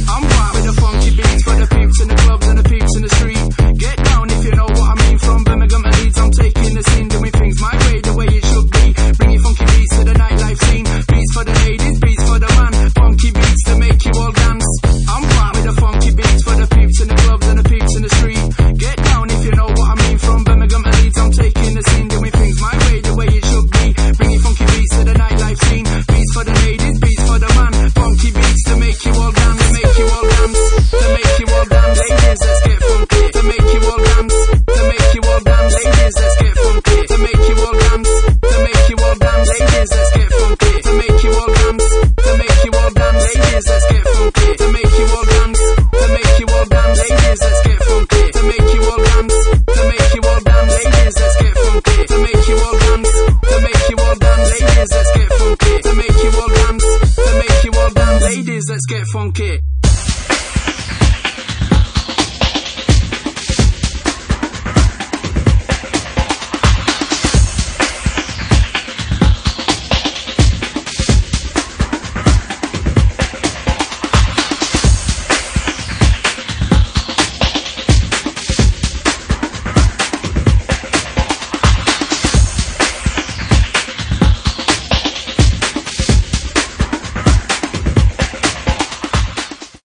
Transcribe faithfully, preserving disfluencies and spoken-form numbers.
I'm right with the funky beats for the peeps in the clubs and the peeps in the street. Get down if you know what I mean. From Birmingham to Leeds, I'm taking the scene, doing things my way, the way it should be. Bringing funky beats to the nightlife scene. Beats for the ladies, beats for the man. Funky beats to make you all dance. I'm right with the funky beats for the peeps in the clubs and the peeps in the street. Get down if you know what I mean. From Birmingham to Leeds, I'm taking the scene, doing things my way, the way it should be. Bringing funky beats to the nightlife scene. Beats for the ladies, beats for the man. Funky beats to make you all dance, to make you all dance, to make you all dance. Ladies, let's get funky. To make you all dance, to make you all dance. Ladies, let's get funky. To make you all dance, to make you all dance. Ladies, let's get funky. To make you all dance, to make you all dance. Ladies, let's get funky. To make you all dance, to make you all dance. Ladies, let's get funky. To make you all dance, to make you all dance. Ladies, let's get funky. To make you all dance, to make you all dance. Ladies, let's get funky. To make you all dance, to make you all dance. Ladies, let's get funky.